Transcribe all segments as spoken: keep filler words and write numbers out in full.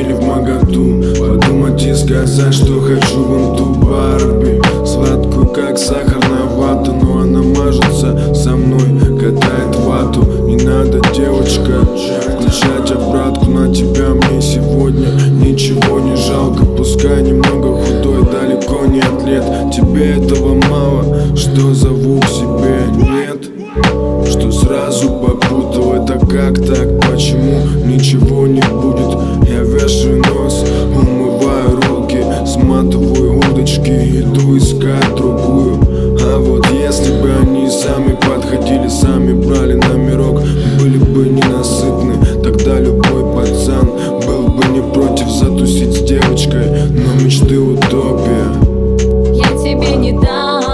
или в моготу подумать и сказать, что хочу вон ту Барби, сладкую как сахарная вата, но она мажется со мной, катает вату. Не надо, девочка, включать обратку на тебя. Мне сегодня ничего не жалко, пускай немного худой, далеко не атлет. Тебе этого мало, что зову к себе, нет? Что сразу попутал, это как так, почему ничего не будет? Я вешаю нос, умываю руки, сматываю удочки, иду искать другую. А вот если бы они сами подходили, сами брали номерок, были бы ненасытны, тогда любой пацан был бы не против затусить с девочкой, но мечты утопия. Я тебе не дам.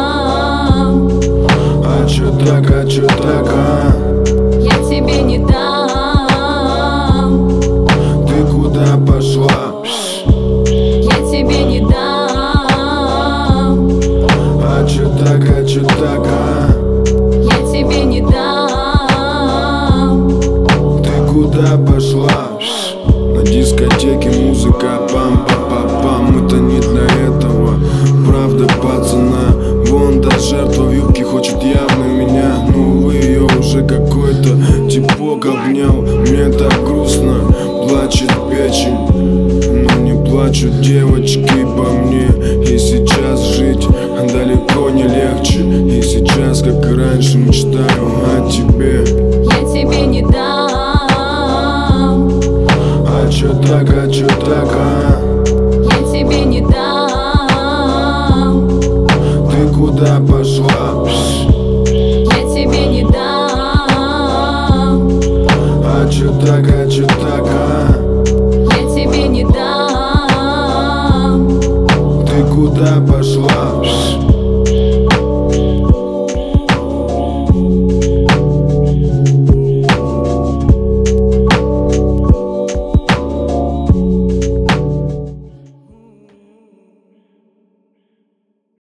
А чё так, а чё так, а? Я тебе не дам. Ты куда пошла? Я тебе не дам. А чё так, а чё так, а? Я тебе не дам. Ты куда пошла? На дискотеке музыка пам-па-па-пам. Это не для этого, правда, пацана. Вон та жертва в юбке хочет явно меня, но увы, ее уже какой-то типок обнял. Мне так грустно, плачет печень, но не плачут девочки по мне. И сейчас жить далеко не легче, и сейчас, как и раньше, мечтаю о тебе. Я тебе не дам. А чё так, а чё так, а? Я тебе не дам. Ты куда пошла? Я тебе не дам. А чё так, а чё так, а? Я тебе не дам. Ты куда пошла?